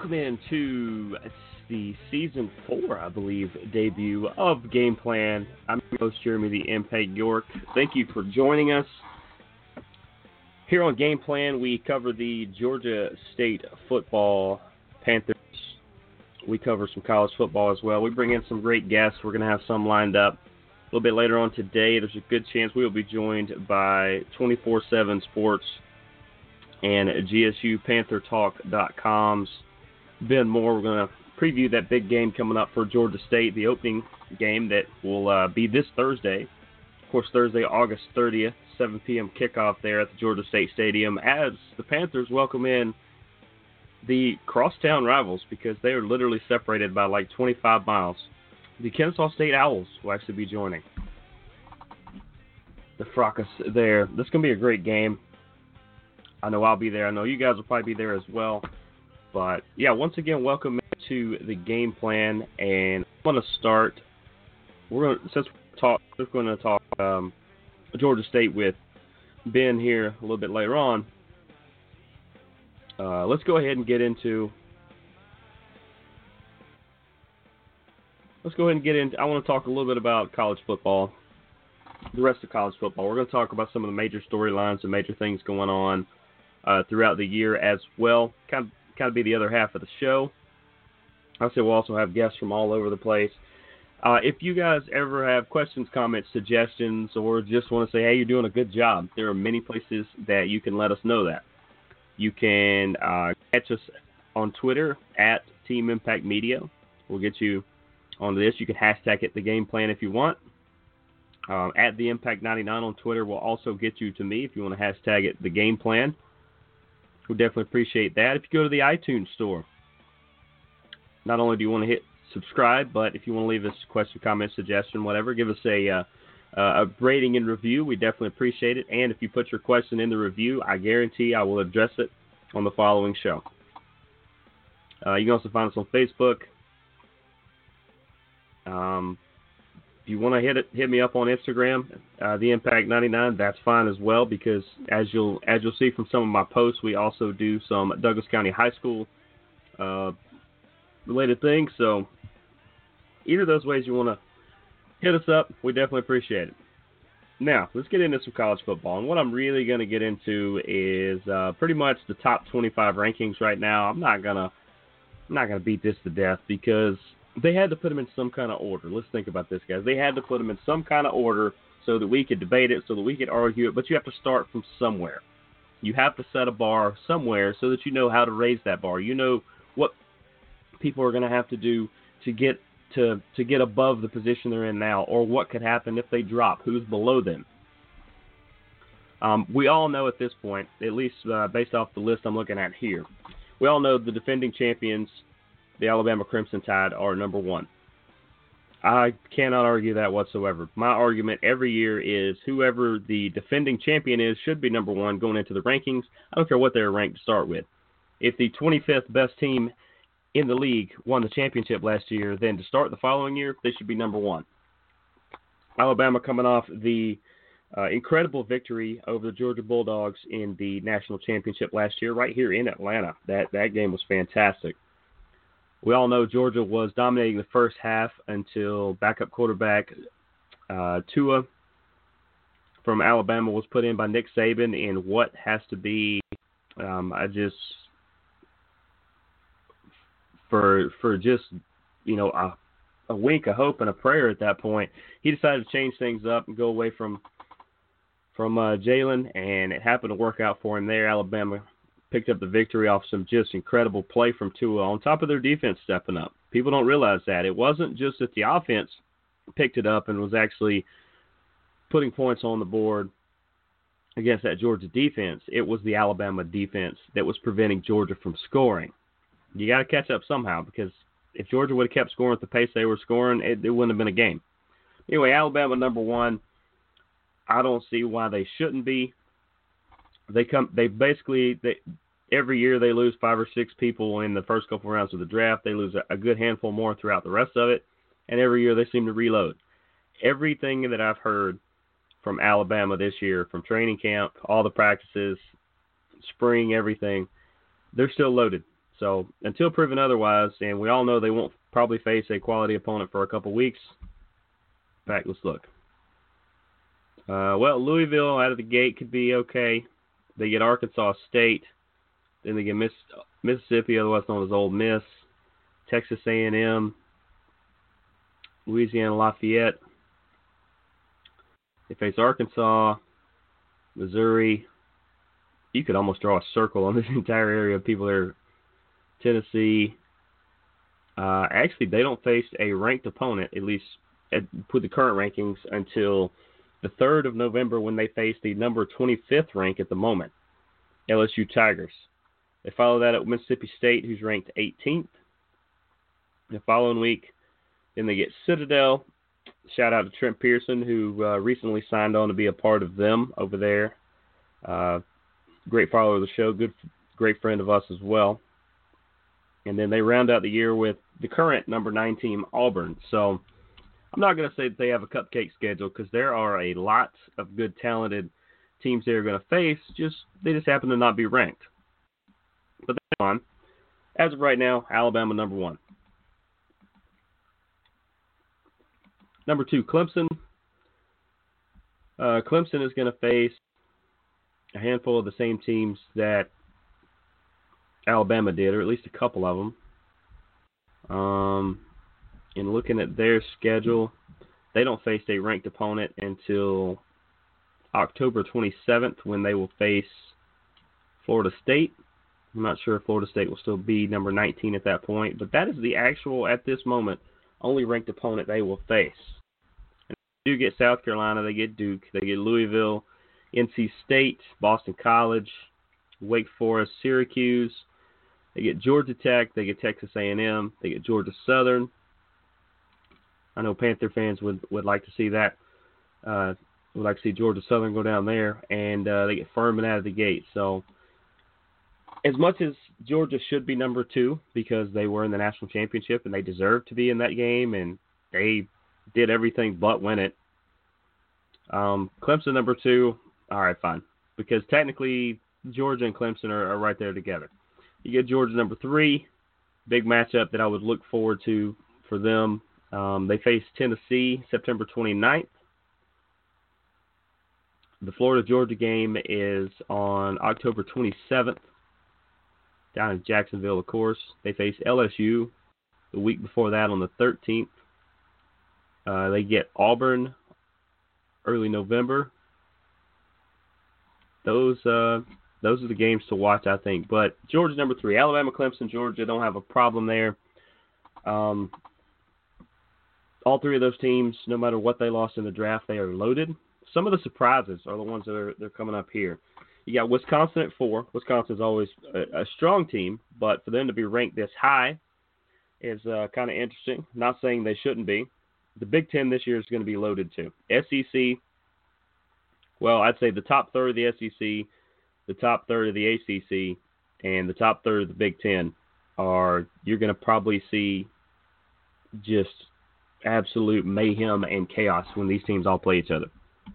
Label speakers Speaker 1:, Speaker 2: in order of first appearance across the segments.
Speaker 1: welcome into the Season 4, I believe, debut of Game Plan. I'm your host, Jeremy the Impact York. Thank you for joining us. Here on Game Plan, we cover the Georgia State football Panthers. We cover some college football as well. We bring in some great guests. We're going to have some lined up a little bit later on today. There's a good chance we will be joined by 24/7 Sports and GSUPantherTalk.com's Ben Moore. We're going to preview that big game coming up for Georgia State, the opening game that will be this Thursday. Of course, Thursday, August 30th, 7 p.m. kickoff there at the Georgia State Stadium as the Panthers welcome in the crosstown rivals because they are literally separated by like 25 miles. The Kennesaw State Owls will actually be joining the Fracas there. This is going to be a great game. I know I'll be there. I know you guys will probably be there as well. But, yeah, once again, welcome to the Game Plan. And I'm going to start. We're going to talk Georgia State with Ben here a little bit later on. Let's go ahead and get into. I want to talk a little bit about college football, the rest of college football. We're going to talk about some of the major storylines and major things going on throughout the year as well. Kind of be the other half of the show. I'll say we'll also have guests from all over the place. If you guys ever have questions, comments, suggestions, or just want to say, hey, you're doing a good job, there are many places that you can let us know that. You can catch us on Twitter at Team Impact Media. We'll get you onto this. You can hashtag it the Game Plan if you want. At the Impact 99 on Twitter will also get you to me if you want to hashtag it the Game Plan. We'll definitely appreciate that. If you go to the iTunes store, not only do you want to hit subscribe, but if you want to leave us a question, comment, suggestion, whatever, give us a rating and review. We definitely appreciate it. And if you put your question in the review, I guarantee I will address it on the following show. You can also find us on Facebook. If you want to hit me up on Instagram, the Impact 99, that's fine as well, because as you'll see from some of my posts, we also do some Douglas County High School related things. So either of those ways you want to hit us up, we definitely appreciate it. Now, let's get into some college football. And what I'm really going to get into is pretty much the top 25 rankings right now. I'm not gonna beat this to death because they had to put them in some kind of order. Let's think about this, guys. They had to put them in some kind of order so that we could debate it, so that we could argue it. But you have to start from somewhere. You have to set a bar somewhere so that you know how to raise that bar. You know what people are going to have to do to get above the position they're in now, or what could happen if they drop, who's below them. We all know at this point, at least based off the list I'm looking at here, we all know the defending champions, the Alabama Crimson Tide, are number one. I cannot argue that whatsoever. My argument every year is whoever the defending champion is should be number one going into the rankings. I don't care what they're ranked to start with. If the 25th best team in the league won the championship last year, then to start the following year, they should be number one. Alabama coming off the incredible victory over the Georgia Bulldogs in the national championship last year right here in Atlanta. That game was fantastic. We all know Georgia was dominating the first half until backup quarterback Tua from Alabama was put in by Nick Saban in what has to be for just, you know, a wink, a hope, and a prayer at that point. He decided to change things up and go away from Jalen, and it happened to work out for him there. Alabama picked up the victory off some just incredible play from Tua on top of their defense stepping up. People don't realize that. It wasn't just that the offense picked it up and was actually putting points on the board against that Georgia defense. It was the Alabama defense that was preventing Georgia from scoring. You got to catch up somehow, because if Georgia would have kept scoring at the pace they were scoring, it wouldn't have been a game. Anyway, Alabama number one. I don't see why they shouldn't be. Every year they lose 5 or 6 people in the first couple rounds of the draft. They lose a good handful more throughout the rest of it, and every year they seem to reload. Everything that I've heard from Alabama this year, from training camp, all the practices, spring, everything, they're still loaded. So until proven otherwise, and we all know they won't probably face a quality opponent for a couple weeks. In fact, let's look. Well, Louisville out of the gate could be okay. They get Arkansas State. Then they get Mississippi, otherwise known as Ole Miss. Texas A&M. Louisiana Lafayette. They face Arkansas, Missouri. You could almost draw a circle on this entire area of people there. Tennessee. Actually, they don't face a ranked opponent, at least with the current rankings, until the 3rd of November when they face the number 25th rank at the moment, LSU Tigers. They follow that at Mississippi State, who's ranked 18th. The following week, then they get Citadel. Shout out to Trent Pearson, who recently signed on to be a part of them over there. Great follower of the show, great friend of us as well. And then they round out the year with the current number 9 team, Auburn. So I'm not going to say that they have a cupcake schedule because there are a lot of good, talented teams they're going to face. They just happen to not be ranked. But that's fine. As of right now, Alabama number 1. Number 2, Clemson. Clemson is going to face a handful of the same teams that Alabama did, or at least a couple of them. In looking at their schedule, they don't face a ranked opponent until October 27th when they will face Florida State. I'm not sure if Florida State will still be number 19 at that point, but that is the actual, at this moment, only ranked opponent they will face. And they do get South Carolina, they get Duke, they get Louisville, NC State, Boston College, Wake Forest, Syracuse. They get Georgia Tech, they get Texas A&M, they get Georgia Southern. I know Panther fans would like to see that. Would like to see Georgia Southern go down there, and they get Furman out of the gate. So as much as Georgia should be number 2 because they were in the national championship and they deserve to be in that game and they did everything but win it. Clemson number 2, all right, fine. Because technically Georgia and Clemson are right there together. You get Georgia number 3, big matchup that I would look forward to for them. They face Tennessee September 29th. The Florida-Georgia game is on October 27th down in Jacksonville, of course. They face LSU the week before that on the 13th. They get Auburn early November. Those are the games to watch, I think. But Georgia number 3. Alabama, Clemson, Georgia don't have a problem there. All 3 of those teams, no matter what they lost in the draft, they are loaded. Some of the surprises are the ones that they're coming up here. You got Wisconsin at 4. Wisconsin's always a strong team, but for them to be ranked this high is kind of interesting. Not saying they shouldn't be. The Big Ten this year is going to be loaded too. SEC, well, I'd say the top third of the SEC, the top third of the ACC, and the top third of the Big Ten you're going to probably see just absolute mayhem and chaos when these teams all play each other.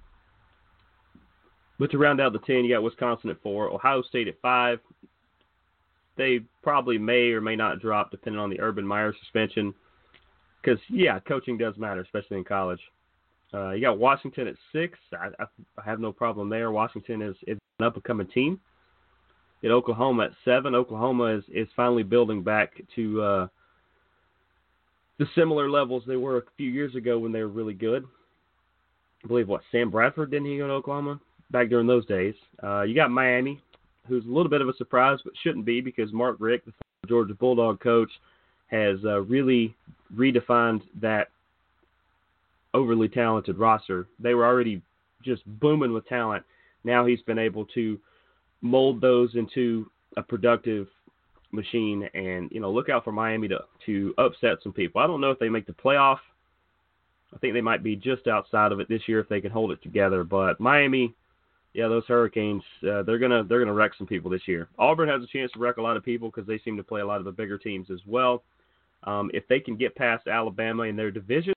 Speaker 1: But to round out the 10, you got Wisconsin at 4, Ohio State at 5. They probably may or may not drop depending on the Urban Meyer suspension. Because, yeah, coaching does matter, especially in college. You got Washington at 6. I have no problem there. Washington is an up-and-coming team. You got Oklahoma at 7. Oklahoma is finally building back to the similar levels they were a few years ago when they were really good. I believe, Sam Bradford, didn't he go to Oklahoma? Back during those days. You got Miami, who's a little bit of a surprise, but shouldn't be because Mark Richt, the Georgia Bulldog coach, has really redefined that overly talented roster. They were already just booming with talent. Now he's been able to mold those into a productive machine, and look out for Miami to upset some people. I don't know if they make the playoff. I think they might be just outside of it this year if they can hold it together. But Miami, yeah, those Hurricanes, they're gonna wreck some people this year. Auburn has a chance to wreck a lot of people because they seem to play a lot of the bigger teams as well. If they can get past Alabama in their division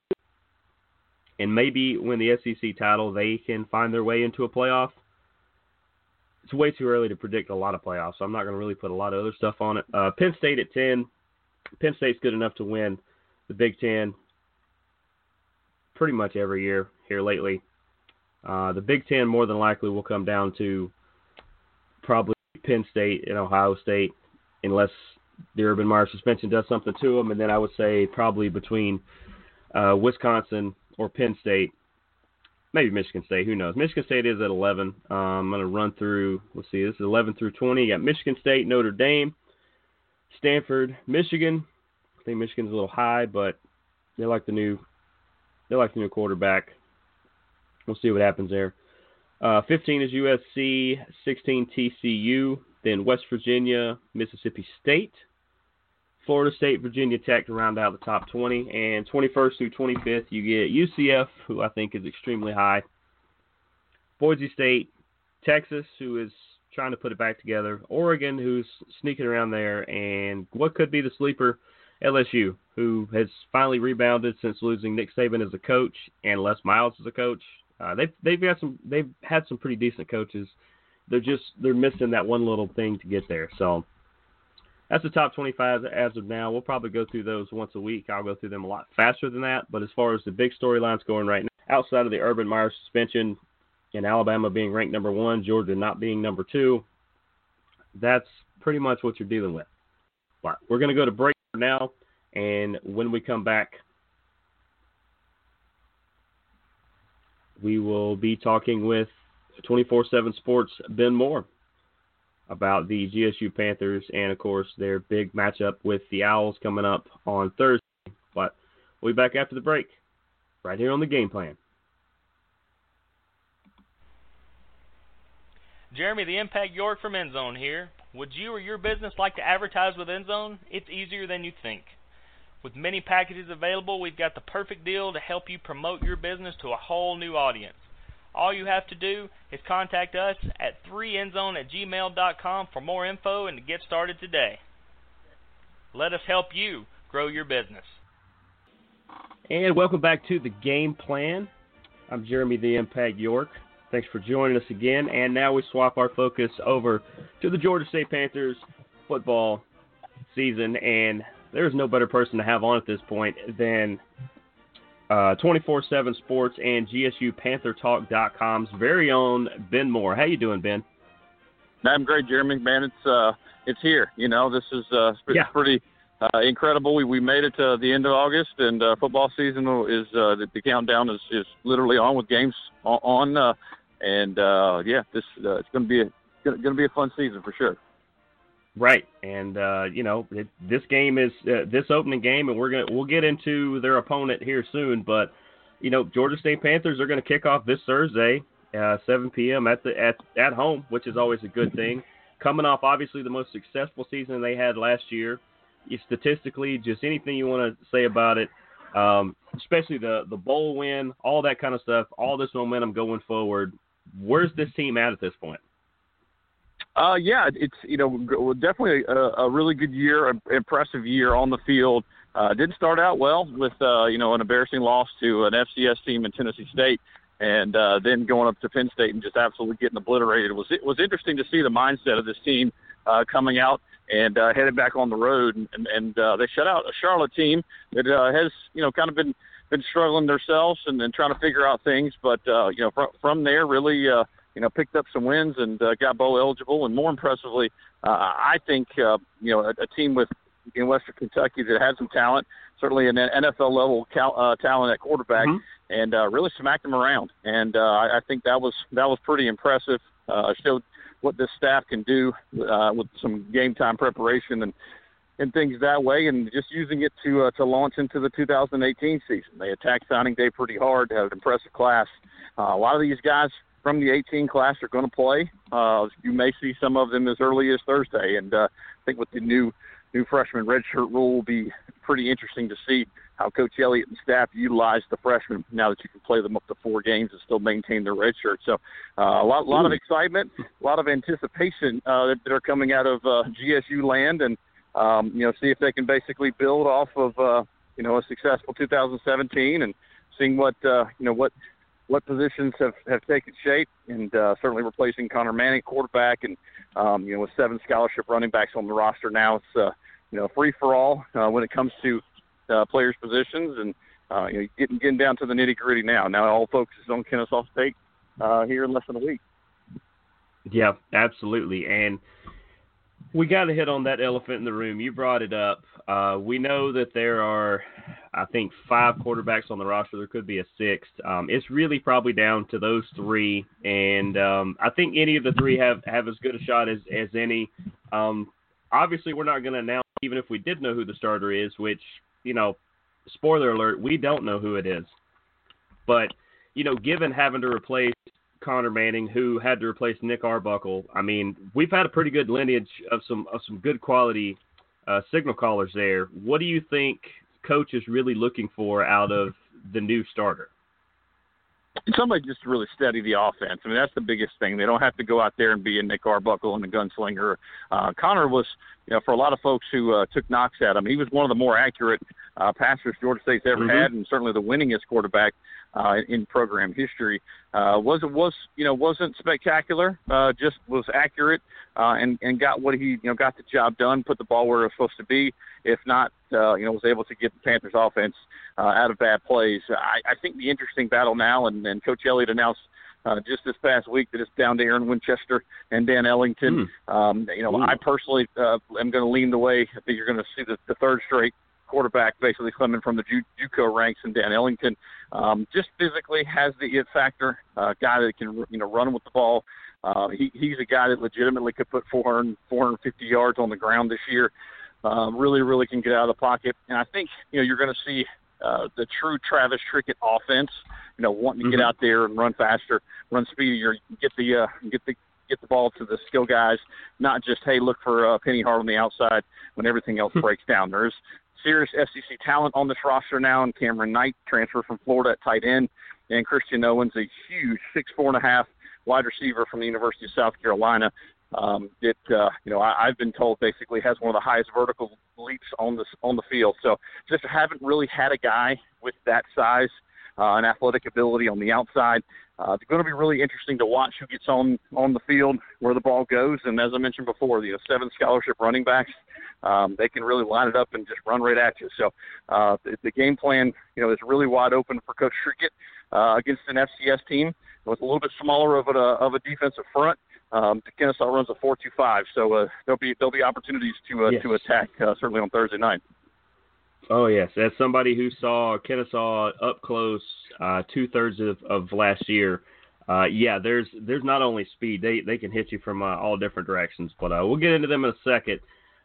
Speaker 1: and maybe win the SEC title, they can find their way into a playoff. it's way too early to predict a lot of playoffs, so I'm not going to really put a lot of other stuff on it. Penn State at 10. Penn State's good enough to win the Big Ten pretty much every year here lately. The Big Ten more than likely will come down to probably Penn State and Ohio State, unless the Urban Meyer suspension does something to them. And then I would say probably between Wisconsin or Penn State, maybe Michigan State, who knows. Michigan State is at 11. I'm going to run through, let's see, this is 11 through 20. You got Michigan State, Notre Dame, Stanford, Michigan. I think Michigan's a little high, but they like the new quarterback. We'll see what happens there. 15 is USC, 16 TCU, then West Virginia, Mississippi State, Florida State, Virginia Tech to round out the top 20, and 21st through 25th you get UCF, who I think is extremely high, Boise State, Texas, who is trying to put it back together, Oregon, who's sneaking around there, and what could be the sleeper, LSU, who has finally rebounded since losing Nick Saban as a coach and Les Miles as a coach. They've had some pretty decent coaches. They're missing that one little thing to get there. So that's the top 25 as of now. We'll probably go through those once a week. I'll go through them a lot faster than that. But as far as the big storylines going right now, outside of the Urban Meyer suspension and Alabama being ranked number 1, Georgia not being number 2, that's pretty much what you're dealing with. But we're going to go to break now, and when we come back, we will be talking with 24/7 Sports' Ben Moore about the GSU Panthers and, of course, their big matchup with the Owls coming up on Thursday. But we'll be back after the break, right here on The Game Plan.
Speaker 2: Jeremy, the Impact York from Endzone here. Would you or your business like to advertise with Endzone? It's easier than you think. With many packages available, we've got the perfect deal to help you promote your business to a whole new audience. All you have to do is contact us at 3endzone@gmail.com for more info and to get started today. Let us help you grow your business.
Speaker 1: And welcome back to The Game Plan. I'm Jeremy the Impact York. Thanks for joining us again. And now we swap our focus over to the Georgia State Panthers football season. And there's no better person to have on at this point than 24/7 Sports and GSUPantherTalk.com's very own Ben Moore. How you doing, Ben?
Speaker 3: I'm great, Jeremy. Man, it's here. You know, this is pretty incredible. We made it to the end of August, and football season is the countdown is literally on with games on. This it's going to be a fun season for sure.
Speaker 1: Right, and this game is this opening game, and we'll get into their opponent here soon. But Georgia State Panthers are going to kick off this Thursday, 7 p.m. at home, which is always a good thing. Coming off obviously the most successful season they had last year, statistically, just anything you want to say about it, especially the bowl win, all that kind of stuff, all this momentum going forward. Where's this team at this point?
Speaker 3: It's definitely a really good year, impressive year on the field. Didn't start out well with an embarrassing loss to an FCS team in Tennessee State, and then going up to Penn State and just absolutely getting obliterated. It was interesting to see the mindset of this team coming out and headed back on the road, and they shut out a Charlotte team that has kind of been struggling themselves and trying to figure out things, but from there really. Picked up some wins and got bowl eligible, and more impressively, I think a team in Western Kentucky that had some talent, certainly an NFL level talent at quarterback, and really smacked them around. And I think that was pretty impressive. Showed what this staff can do with some game time preparation and things that way, and just using it to launch into the 2018 season. They attacked signing day pretty hard, had an impressive class. A lot of these guys from the 18 class are going to play. You may see some of them as early as Thursday, and I think with the new freshman redshirt rule, will be pretty interesting to see how Coach Elliott and staff utilize the freshmen now that you can play them up to 4 games and still maintain their redshirt. So a lot of excitement, a lot of anticipation that are coming out of GSU land, and see if they can basically build off of a successful 2017 and seeing what what positions have taken shape, and certainly replacing Connor Manning, quarterback, and with 7 scholarship running backs on the roster now, it's free for all when it comes to players' positions, and getting down to the nitty gritty now. Now all focus is on Kennesaw State here in less than a week.
Speaker 1: Yeah, absolutely, and we got to hit on that elephant in the room. You brought it up. We know that there are, I think, 5 quarterbacks on the roster. There could be a 6th. It's really probably down to those 3, and I think any of the 3 have as good a shot as any. Obviously, we're not going to announce, even if we did know who the starter is, which, spoiler alert, we don't know who it is. But, given having to replace Connor Manning, who had to replace Nick Arbuckle, I mean, we've had a pretty good lineage of some good quality signal callers there. What do you think Coach is really looking for out of the new starter?
Speaker 3: Somebody just to really steady the offense. I mean, that's the biggest thing. They don't have to go out there and be a Nick Arbuckle and a gunslinger. Connor was, for a lot of folks who took knocks at him, he was one of the more accurate passers Georgia State's ever had, and certainly the winningest quarterback in program history. Wasn't spectacular, just was accurate and got what he got the job done, put the ball where it was supposed to be. If not, was able to get the Panthers offense out of bad plays. I think the interesting battle now, and Coach Elliott announced just this past week that it's down to Aaron Winchester and Dan Ellington. I personally am going to lean the way. I think you're going to see the third straight quarterback basically coming from the JUCO ranks, and Dan Ellington just physically has the it factor, guy that can run with the ball. He's a guy that legitimately could put 450 yards on the ground this year. Really can get out of the pocket, and I think you're going to see the true Travis Trickett offense. Wanting to get out there and run faster, run speedier, get the ball to the skill guys, not just look for Penny Hart on the outside when everything else breaks down. There's serious SEC talent on this roster now, and Cameron Knight, transfer from Florida at tight end, and Christian Owens, a huge 6'4.5" wide receiver from the University of South Carolina. I've been told basically has one of the highest vertical leaps on the field. So just haven't really had a guy with that size and athletic ability on the outside. It's going to be really interesting to watch who gets on the field, where the ball goes. And as I mentioned before, 7 scholarship running backs, they can really line it up and just run right at you. So the game plan, is really wide open for Coach Trickett against an FCS team with a little bit smaller of a defensive front. The Kennesaw runs a 4-2-5, so there'll be opportunities to attack certainly on Thursday night.
Speaker 1: Oh yes, as somebody who saw Kennesaw up close 2/3 of last year, there's not only speed, they can hit you from all different directions. But we'll get into them in a second.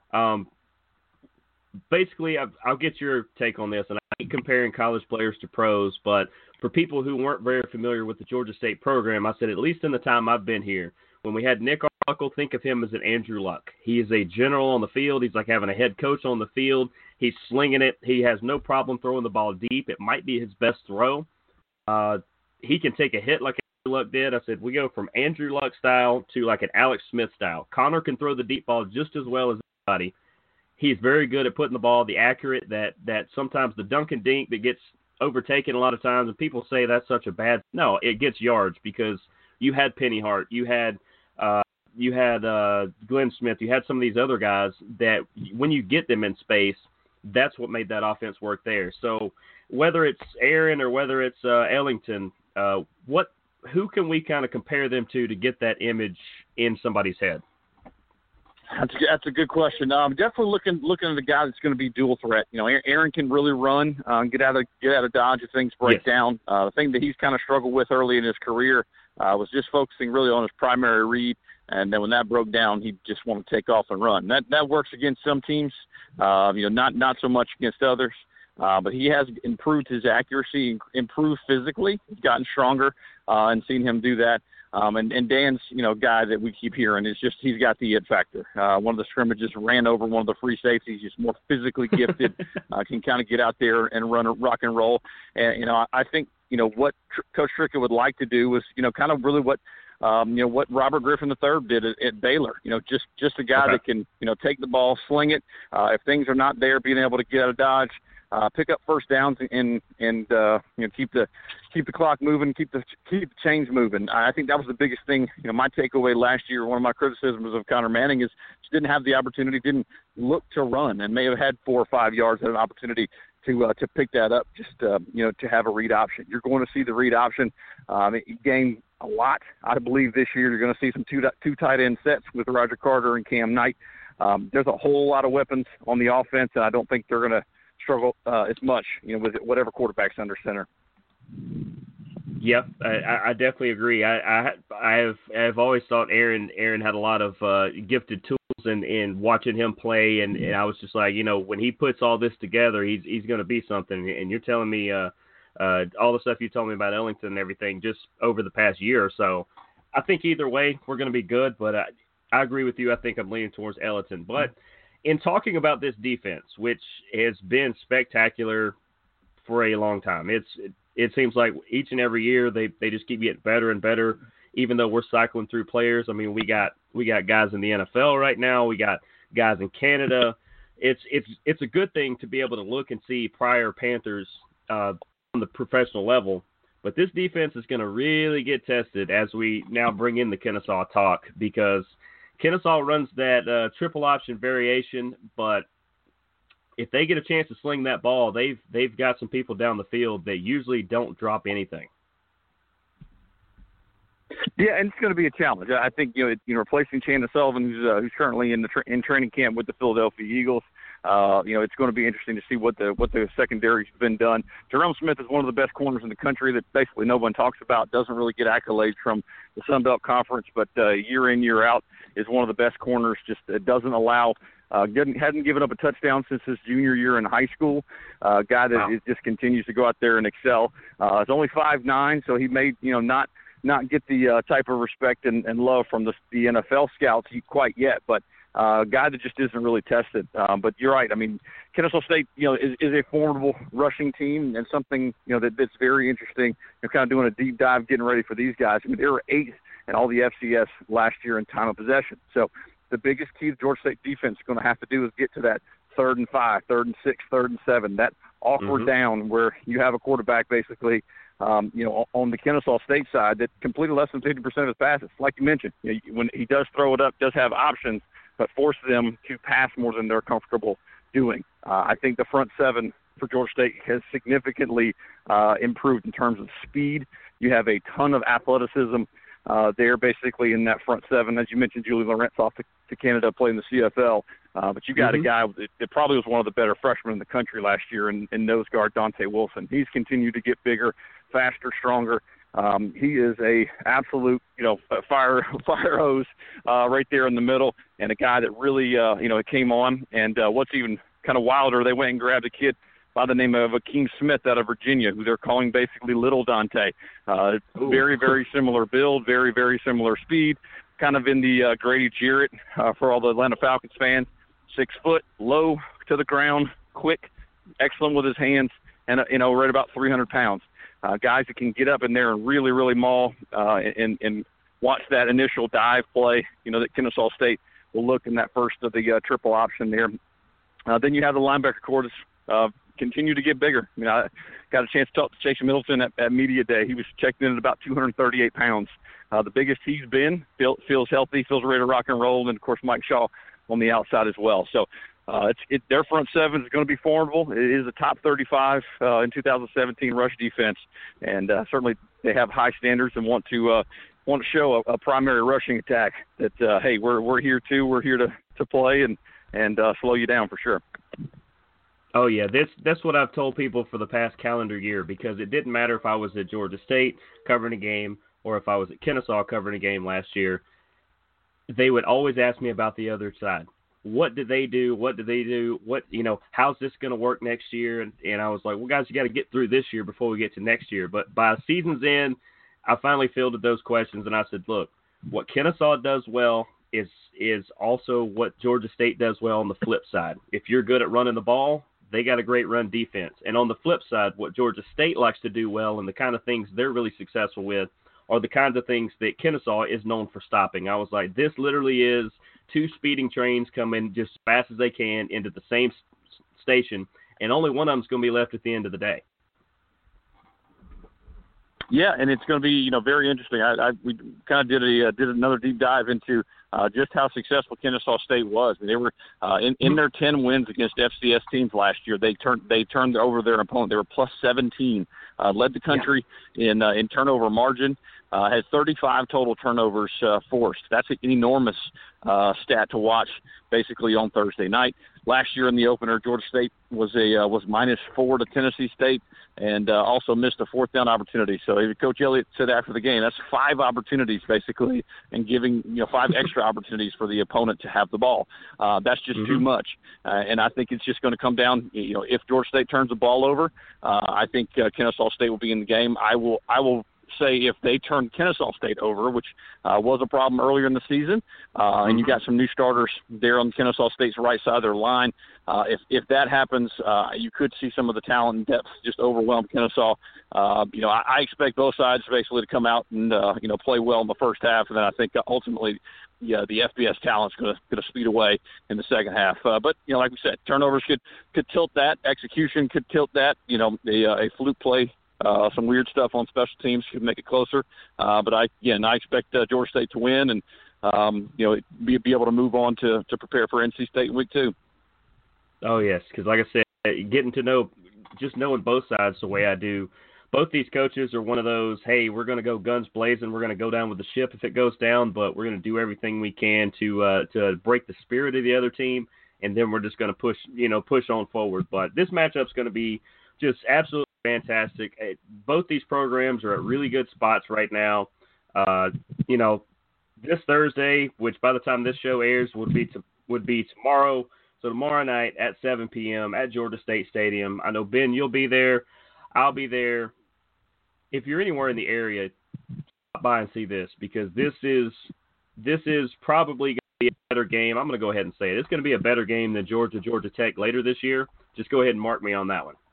Speaker 1: Basically, I'll get your take on this, and I hate comparing college players to pros, but for people who weren't very familiar with the Georgia State program, I said at least in the time I've been here, when we had Nick Arbuckle, think of him as an Andrew Luck. He is a general on the field. He's like having a head coach on the field. He's slinging it. He has no problem throwing the ball deep. It might be his best throw. He can take a hit like Andrew Luck did. I said we go from Andrew Luck style to like an Alex Smith style. Connor can throw the deep ball just as well as anybody. He's very good at putting the ball, the accurate, that sometimes the dunk and dink that gets overtaken a lot of times, and people say that's such a bad. No, it gets yards because you had Penny Hart, you had Glenn Smith, you had some of these other guys that when you get them in space, that's what made that offense work there. So whether it's Aaron or whether it's Ellington, who can we kind of compare them to get that image in somebody's head?
Speaker 3: That's a good question. Definitely looking at a guy that's going to be dual threat. Aaron can really run, get out of dodge if things break down. The thing that he's kind of struggled with early in his career was just focusing really on his primary read, and then when that broke down, he just wanted to take off and run. That works against some teams, not so much against others. But he has improved his accuracy, improved physically. He's gotten stronger, and seen him do that. And Dan's, guy that we keep hearing is just he's got the it factor. One of the scrimmages ran over one of the free safeties. He's more physically gifted, can kind of get out there and run a rock and roll. And I think what Coach Trickett would like to do is kind of really what what Robert Griffin III did at Baylor. Just a guy that can, take the ball, sling it. If things are not there, being able to get out of dodge, pick up first downs and keep the clock moving, keep the chains moving. I think that was the biggest thing. My takeaway last year, one of my criticisms of Connor Manning is just didn't have the opportunity, didn't look to run, and may have had 4 or 5 yards, had an opportunity to pick that up, just to have a read option. You're going to see the read option game a lot. I believe this year you're going to see some two tight end sets with Roger Carter and Cam Knight. There's a whole lot of weapons on the offense, and I don't think they're going to struggle as much, with whatever quarterback's under center.
Speaker 1: Yep, I definitely agree. I have always thought Aaron had a lot of gifted tools, and watching him play, and I was just like, when he puts all this together, he's going to be something. And you're telling me all the stuff you told me about Ellington and everything just over the past year or so. I think either way we're going to be good, but I agree with you. I think I'm leaning towards Ellington. But in talking about this defense, which has been spectacular for a long time, it seems like each and every year they just keep getting better and better, even though we're cycling through players. I mean, we got guys in the NFL right now. We got guys in Canada. It's a good thing to be able to look and see prior Panthers on the professional level. But this defense is going to really get tested as we now bring in the Kennesaw talk, because Kennesaw runs that triple option variation, but if they get a chance to sling that ball, they've got some people down the field that usually don't drop anything.
Speaker 3: Yeah, and it's going to be a challenge. I think replacing Chandler Sullivan, who's currently in training camp with the Philadelphia Eagles. It's going to be interesting to see what the secondary's been done. Jerome Smith is one of the best corners in the country that basically no one talks about. Doesn't really get accolades from the Sun Belt Conference, but year in, year out is one of the best corners. Just doesn't allow. Hadn't given up a touchdown since his junior year in high school. Guy that just continues to go out there and excel. He's only 5'9", so he may not get the type of respect and love from the NFL scouts quite yet, but a guy that just isn't really tested. But you're right. I mean, Kennesaw State, is a formidable rushing team, and something that's very interesting. Kind of doing a deep dive, getting ready for these guys. I mean, they were 8th in all the FCS last year in time of possession. So the biggest key to Georgia State defense is going to have to do is get to that 3rd and 5, 3rd and 6, 3rd and 7, that awkward down where you have a quarterback basically, on the Kennesaw State side that completed less than 50% of his passes. Like you mentioned, when he does throw it up, does have options, but force them to pass more than they're comfortable doing. I think the front 7 for Georgia State has significantly improved in terms of speed. You have a ton of athleticism there basically in that front 7. As you mentioned, Julie Lawrence off to Canada playing the CFL. But you got a guy that probably was one of the better freshmen in the country last year in nose guard Dante Wilson. He's continued to get bigger, faster, stronger. He is a absolute, fire hose right there in the middle, and a guy that really, came on. And what's even kind of wilder, they went and grabbed a kid by the name of Akeem Smith out of Virginia, who they're calling basically Little Dante. Very, very similar build, very, very similar speed, kind of in the Grady Jarrett for all the Atlanta Falcons fans. 6 foot, low to the ground, quick, excellent with his hands, and right about 300 pounds. Guys that can get up in there and really, really maul and watch that initial dive play, that Kennesaw State will look in that first of the triple option there. Then you have the linebacker corps continue to get bigger. I mean, I got a chance to talk to Chase Middleton at Media Day. He was checked in at about 238 pounds. The biggest he's been, feels healthy, feels ready to rock and roll, and, of course, Mike Shaw on the outside as well. So their front 7 is going to be formidable. It is a top 35 in 2017 rush defense, and certainly they have high standards and want to show a primary rushing attack that, hey, we're here too. We're here to play and slow you down for sure.
Speaker 1: Oh, yeah, that's what I've told people for the past calendar year, because it didn't matter if I was at Georgia State covering a game or if I was at Kennesaw covering a game last year. They would always ask me about the other side. What did they do? What did they do? How's this going to work next year? And I was like, well, guys, you got to get through this year before we get to next year. But by season's end, I finally fielded those questions, and I said, look, what Kennesaw does well is also what Georgia State does well on the flip side. If you're good at running the ball, they got a great run defense. And on the flip side, what Georgia State likes to do well and the kind of things they're really successful with are the kinds of things that Kennesaw is known for stopping. I was like, this literally is two speeding trains coming just as fast as they can into the same station, and only one of them is going to be left at the end of the day.
Speaker 3: Yeah, and it's going to be, very interesting. We kind of did another deep dive into just how successful Kennesaw State was. They were in their 10 wins against FCS teams last year. They turned over their opponent. They were plus 17, led the country in turnover margin. Had 35 total turnovers forced. That's an enormous stat to watch, basically on Thursday night. Last year in the opener, Georgia State was -4 to Tennessee State, and also missed a fourth down opportunity. So Coach Elliott said after the game, that's 5 opportunities basically, and giving 5 extra opportunities for the opponent to have the ball. That's just too much, and I think it's just going to come down. If Georgia State turns the ball over, I think Kennesaw State will be in the game. I will say if they turn Kennesaw State over, which was a problem earlier in the season, and you got some new starters there on Kennesaw State's right side of their line. If that happens, you could see some of the talent and depth just overwhelm Kennesaw. I expect both sides basically to come out and play well in the first half, and then I think ultimately, the FBS talent's going to speed away in the second half. But like we said, turnovers could tilt that. Execution could tilt that. A fluke play. Some weird stuff on special teams could make it closer. But I expect Georgia State to win and, be able to move on to prepare for NC State in week 2.
Speaker 1: Oh, yes, because like I said, getting to know, just knowing both sides the way I do, both these coaches are one of those, hey, we're going to go guns blazing, we're going to go down with the ship if it goes down, but we're going to do everything we can to break the spirit of the other team, and then we're just going to push on forward. But this matchup's going to be just absolutely fantastic. Both these programs are at really good spots right now. This Thursday, which by the time this show airs would be tomorrow. So tomorrow night at 7 p.m. at Georgia State Stadium. I know, Ben, you'll be there. I'll be there. If you're anywhere in the area, stop by and see this, because this is probably going to be a better game. I'm going to go ahead and say it. It's going to be a better game than Georgia Tech later this year. Just go ahead and mark me on that one.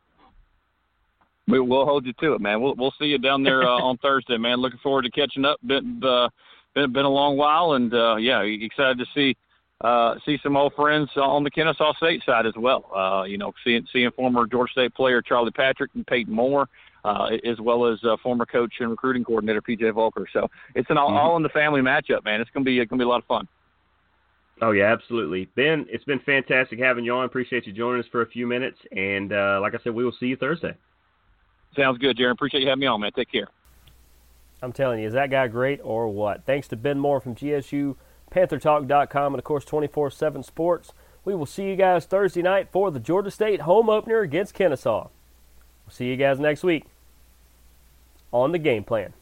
Speaker 3: We'll hold you to it, man. We'll see you down there on Thursday, man. Looking forward to catching up. Been a long while, and excited to see some old friends on the Kennesaw State side as well. Seeing former Georgia State player Charlie Patrick and Peyton Moore, as well as former coach and recruiting coordinator PJ Volker. So it's an all in the family matchup, man. It's gonna be a lot of fun.
Speaker 1: Oh yeah, absolutely, Ben. It's been fantastic having you on. Appreciate you joining us for a few minutes, and like I said, we will see you Thursday.
Speaker 3: Sounds good, Jaron. Appreciate you having me on, man. Take care.
Speaker 4: I'm telling you, is that guy great or what? Thanks to Ben Moore from GSU, PantherTalk.com, and, of course, 24/7 Sports. We will see you guys Thursday night for the Georgia State home opener against Kennesaw. We'll see you guys next week on The Game Plan.